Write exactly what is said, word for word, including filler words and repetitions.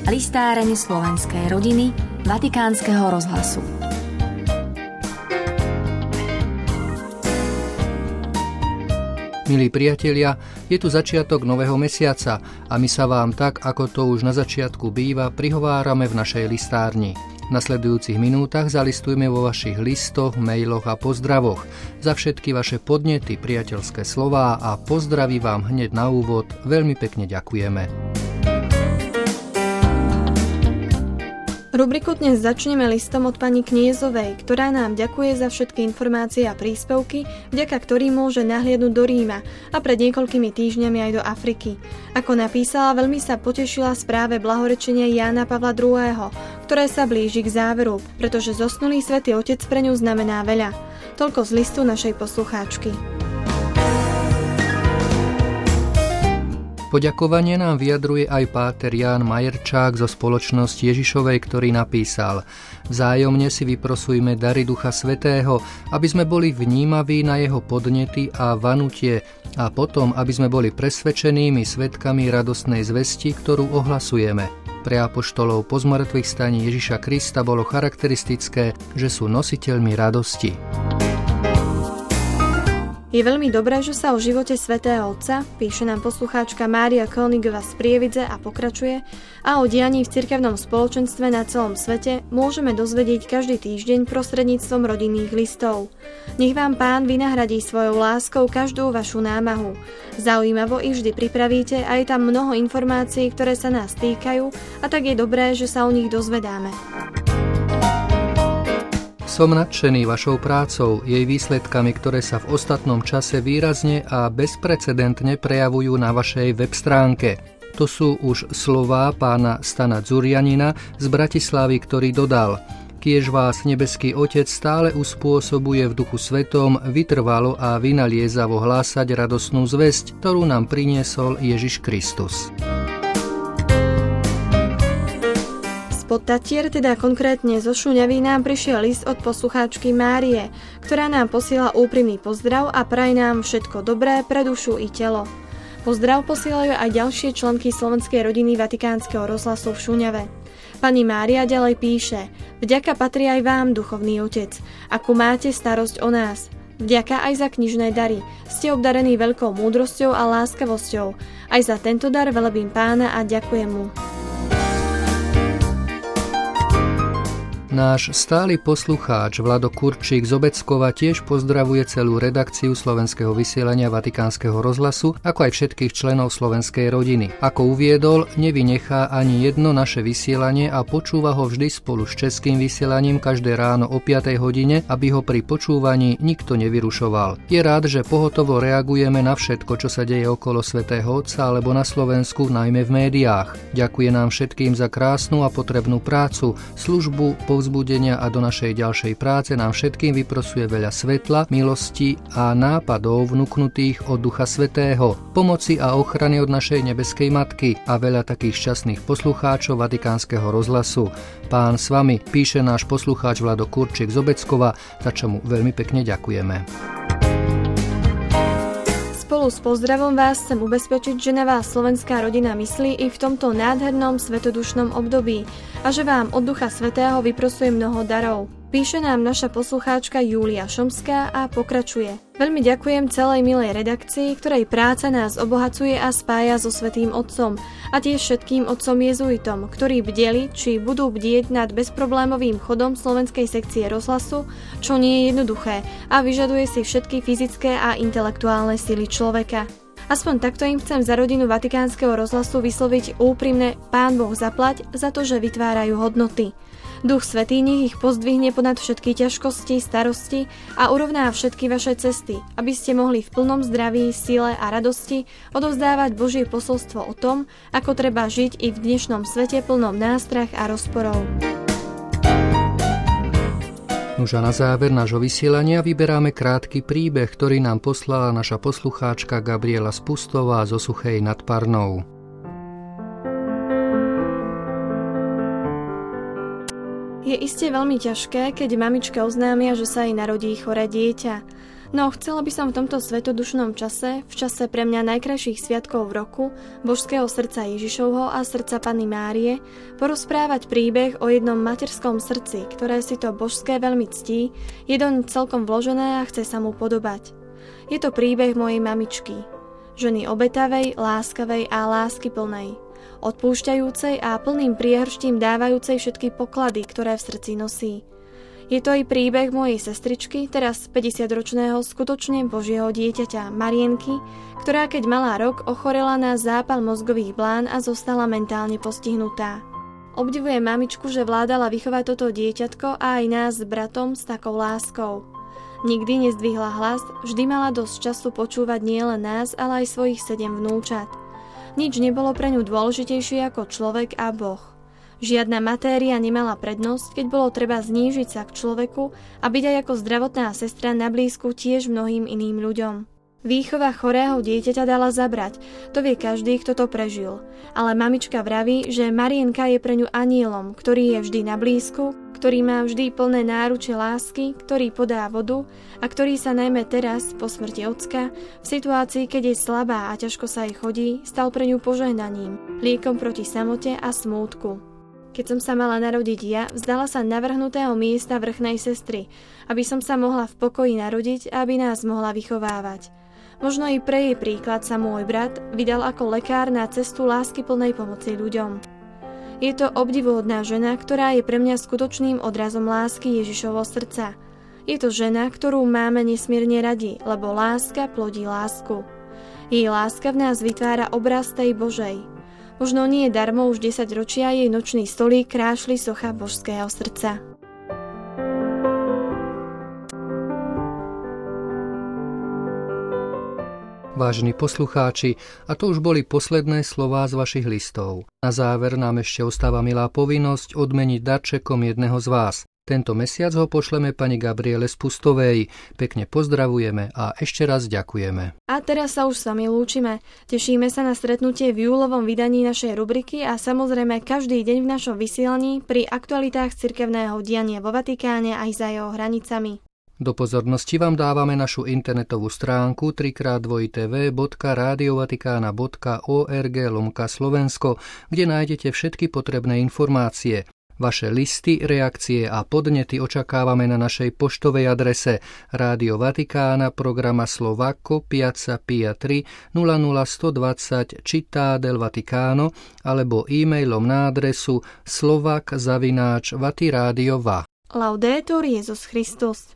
Listáreň slovenskej rodiny Vatikánskeho rozhlasu. Milí priatelia, je tu začiatok nového mesiaca a my sa vám tak, ako to už na začiatku býva, prihovárame v našej listárni. V nasledujúcich minútach zalistujme vo vašich listoch, mailoch a pozdravoch. Za všetky vaše podnety, priateľské slová a pozdraví vám hneď na úvod veľmi pekne ďakujeme. Rubriku dnes začneme listom od pani Kniezovej, ktorá nám ďakuje za všetky informácie a príspevky, vďaka ktorým môže nahliadnúť do Ríma a pred niekoľkými týždňami aj do Afriky. Ako napísala, veľmi sa potešila správe blahorečenia Jána Pavla druhého., ktoré sa blíži k záveru, pretože zosnulý svätý Otec pre ňu znamená veľa. Toľko z listu našej poslucháčky. Poďakovanie nám vyjadruje aj páter Ján Majerčák zo spoločnosti Ježišovej, ktorý napísal: Vzájomne si vyprosujme dary Ducha Svätého, aby sme boli vnímaví na jeho podnety a vanutie a potom, aby sme boli presvedčenými svedkami radostnej zvesti, ktorú ohlasujeme. Pre apoštolov po zmŕtvychvstaní Ježiša Krista bolo charakteristické, že sú nositeľmi radosti. Je veľmi dobré, že sa o živote svätého Otca, píše nám poslucháčka Mária Koenigová z Prievidze a pokračuje, a o dianí v cirkevnom spoločenstve na celom svete môžeme dozvedieť každý týždeň prostredníctvom rodinných listov. Nech vám Pán vynahradí svojou láskou každú vašu námahu. Zaujímavo ich vždy pripravíte a je tam mnoho informácií, ktoré sa nás týkajú, a tak je dobré, že sa o nich dozvedáme. Som nadšený vašou prácou, jej výsledkami, ktoré sa v ostatnom čase výrazne a bezprecedentne prejavujú na vašej web stránke. To sú už slová pána Stana Dzurianina z Bratislavy, ktorý dodal: Kiež vás nebeský Otec stále uspôsobuje v Duchu Svetom vytrvalo a vynaliezavo hlásať radostnú zvesť, ktorú nám priniesol Ježiš Kristus. Pod Tatier, teda konkrétne zo Šuňavy, nám prišiel list od poslucháčky Márie, ktorá nám posiela úprimný pozdrav a praje nám všetko dobré pre dušu i telo. Pozdrav posielajú aj ďalšie členky slovenskej rodiny Vatikánskeho rozhlasu v Šuňave. Pani Mária ďalej píše: Vďaka patrí aj vám, duchovný otec, akú máte starosť o nás. Vďaka aj za knižné dary. Ste obdarení veľkou múdrosťou a láskavosťou. Aj za tento dar velebím Pána a ďakujem mu. Náš stály poslucháč Vlado Kurčík z Obeckova tiež pozdravuje celú redakciu slovenského vysielania Vatikánskeho rozhlasu, ako aj všetkých členov slovenskej rodiny. Ako uviedol, nevynechá ani jedno naše vysielanie a počúva ho vždy spolu s českým vysielaním každé ráno o piatej hodine, aby ho pri počúvaní nikto nevyrušoval. Je rád, že pohotovo reagujeme na všetko, čo sa deje okolo svätého Otca alebo na Slovensku, najmä v médiách. Ďakuje nám všetkým za krásnu a potrebnú prácu, službu, povzbudenia a do našej ďalšej práce nám všetkým vyprosuje veľa svetla, milosti a nápadov vnuknutých od Ducha Svätého, pomoci a ochrany od našej nebeskej Matky a veľa takých šťastných poslucháčov Vatikánskeho rozhlasu. Pán s vami, píše náš poslucháč Vlado Kurčík z Obeckova, za čo mu veľmi pekne ďakujeme. Spolu s pozdravom vás chcem ubezpečiť, že na vás slovenská rodina myslí i v tomto nádhernom svetodušnom období a že vám od Ducha Svätého vyprosuje mnoho darov. Píše nám naša poslucháčka Júlia Šomská a pokračuje: Veľmi ďakujem celej milej redakcii, ktorej práca nás obohacuje a spája so Svätým Otcom a tiež všetkým otcom jezuitom, ktorí bdeli, či budú bdieť nad bezproblémovým chodom slovenskej sekcie rozhlasu, čo nie je jednoduché a vyžaduje si všetky fyzické a intelektuálne sily človeka. Aspoň takto im chcem za rodinu Vatikánskeho rozhlasu vysloviť úprimne Pán Boh zaplať za to, že vytvárajú hodnoty. Duch Svätý nech ich pozdvihne ponad všetky ťažkosti, starosti a urovná všetky vaše cesty, aby ste mohli v plnom zdraví, sile a radosti odovzdávať Božie posolstvo o tom, ako treba žiť i v dnešnom svete plnom nástrah a rozporov. Nuž a na záver nášho vysielania vyberáme krátky príbeh, ktorý nám poslala naša poslucháčka Gabriela Spustová zo Suchej nad Parnou. Je iste veľmi ťažké, keď mamička oznámia, že sa jej narodí choré dieťa. No, chcela by som v tomto svetodušnom čase, v čase pre mňa najkrajších sviatkov v roku, Božského srdca Ježišovho a srdca Panny Márie, porozprávať príbeh o jednom materskom srdci, ktoré si to božské veľmi ctí, je doň celkom vložené a chce sa mu podobať. Je to príbeh mojej mamičky, ženy obetavej, láskavej a láskyplnej, odpúšťajúcej a plným priehrštím dávajúcej všetky poklady, ktoré v srdci nosí. Je to aj príbeh mojej sestričky, teraz päťdesiatročného skutočne Božieho dieťaťa Marienky, ktorá keď mala rok ochorela na zápal mozgových blán a zostala mentálne postihnutá. Obdivujem mamičku, že vládala vychovať toto dieťatko a aj nás s bratom s takou láskou. Nikdy nezdvihla hlas, vždy mala dosť času počúvať nielen nás, ale aj svojich sedem vnúčat. Nič nebolo pre ňu dôležitejšie ako človek a Boh. Žiadna matéria nemala prednosť, keď bolo treba znížiť sa k človeku a byť aj ako zdravotná sestra na blízku tiež mnohým iným ľuďom. Výchova chorého dieťaťa dala zabrať, to vie každý, kto to prežil. Ale mamička vraví, že Marienka je pre ňu anielom, ktorý je vždy na blízku, ktorý má vždy plné náruče lásky, ktorý podá vodu a ktorý sa najmä teraz, po smrti ocka, v situácii, keď je slabá a ťažko sa jej chodí, stal pre ňu požehnaním, liekom proti samote a smútku. Keď som sa mala narodiť ja, vzdala sa navrhnutého miesta vrchnej sestry, aby som sa mohla v pokoji narodiť a aby nás mohla vychovávať. Možno i pre jej príklad sa môj brat vydal ako lekár na cestu láskyplnej pomoci ľuďom. Je to obdivuhodná žena, ktorá je pre mňa skutočným odrazom lásky Ježišovho srdca. Je to žena, ktorú máme nesmierne radi, lebo láska plodí lásku. Jej láska v nás vytvára obraz tej Božej. Možno nie darmo už desaťročia jej nočný stolík krášli socha Božského srdca. Vážení poslucháči, a to už boli posledné slová z vašich listov. Na záver nám ešte ostáva milá povinnosť odmeniť darčekom jedného z vás. Tento mesiac ho pošleme pani Gabriele Spustovej. Pekne pozdravujeme a ešte raz ďakujeme. A teraz sa už s vami lúčime. Tešíme sa na stretnutie v júlovom vydaní našej rubriky a samozrejme každý deň v našom vysielaní pri aktualitách cirkevného diania vo Vatikáne aj za jeho hranicami. Do pozornosti vám dávame našu internetovú stránku tri krát dvojité vé bodka rádiovatikana bodka org lomka Slovensko, kde nájdete všetky potrebné informácie. Vaše listy, reakcie a podnety očakávame na našej poštovej adrese Rádio Vatikána, programa Slovakko, Piazza Pia tri, nula nula sto dvadsať Città del Vaticano alebo e-mailom na adresu slovak zavináč vatiradio bodka va. Laudetur Jesus Christus.